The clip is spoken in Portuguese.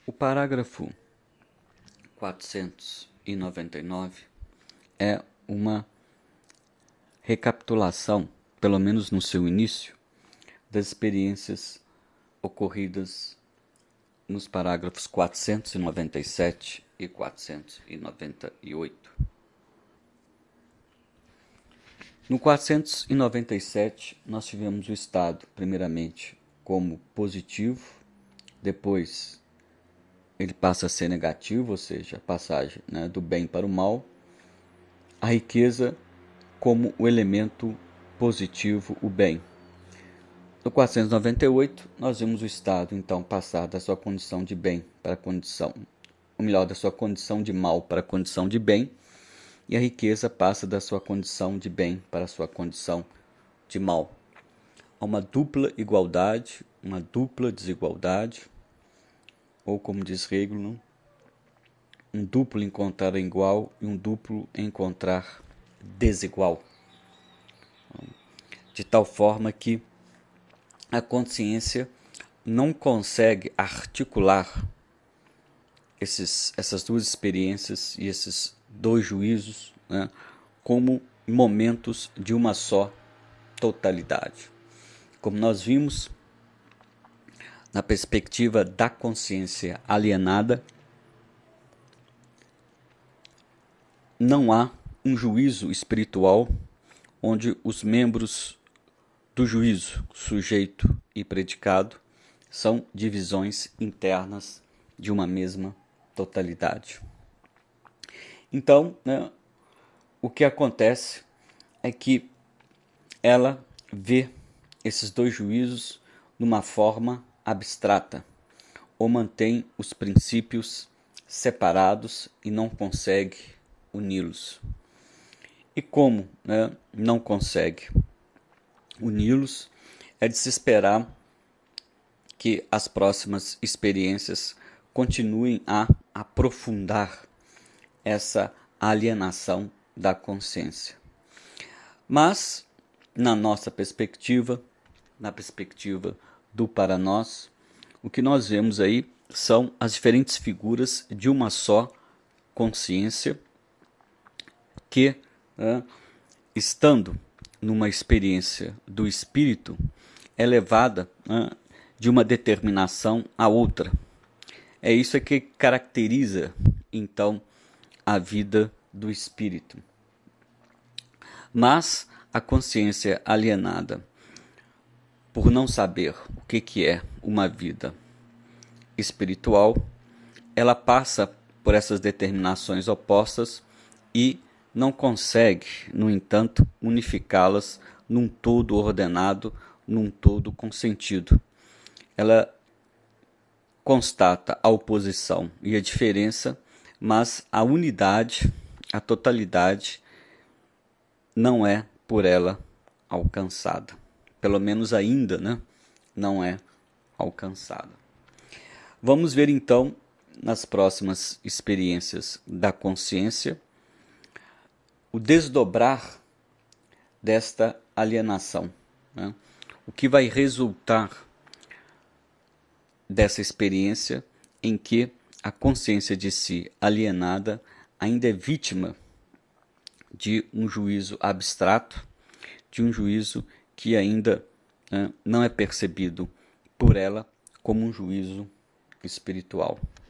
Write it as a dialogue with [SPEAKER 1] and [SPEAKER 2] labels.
[SPEAKER 1] O parágrafo 499 é uma recapitulação, pelo menos no seu início, das experiências ocorridas nos parágrafos 497 e 498. No 497, nós tivemos o estado, primeiramente, como positivo, depois ele passa a ser negativo, ou seja, a passagem, do bem para o mal, a riqueza como o elemento positivo, o bem. No 498, nós vimos o estado, então, passar da sua condição de bem para a condição, ou melhor, da sua condição de mal para a condição de bem, e a riqueza passa da sua condição de bem para a sua condição de mal. Há uma dupla igualdade, uma dupla desigualdade, ou como diz Hegel, um duplo encontrar igual e um duplo encontrar desigual. De tal forma que a consciência não consegue articular essas duas experiências e esses dois juízos, como momentos de uma só totalidade. Como nós vimos, na perspectiva da consciência alienada, não há um juízo espiritual onde os membros do juízo, sujeito e predicado, são divisões internas de uma mesma totalidade. Então, o que acontece é que ela vê esses dois juízos numa forma abstrata, ou mantém os princípios separados e não consegue uni-los. E como não consegue uni-los, é de se esperar que as próximas experiências continuem a aprofundar essa alienação da consciência. Mas, na nossa perspectiva, na perspectiva do para nós, o que nós vemos aí são as diferentes figuras de uma só consciência que, estando numa experiência do espírito, é levada de uma determinação a outra. É isso que caracteriza, então, a vida do espírito. Mas a consciência alienada, por não saber o que é uma vida espiritual, ela passa por essas determinações opostas e não consegue, no entanto, unificá-las num todo ordenado, num todo consentido. Ela constata a oposição e a diferença, mas a unidade, a totalidade, não é por ela alcançada. Pelo menos ainda, não é alcançada. Vamos ver então, nas próximas experiências da consciência, o desdobrar desta alienação. O que vai resultar dessa experiência em que a consciência de si alienada ainda é vítima de um juízo abstrato, de um juízo que ainda não é percebido por ela como um juízo espiritual.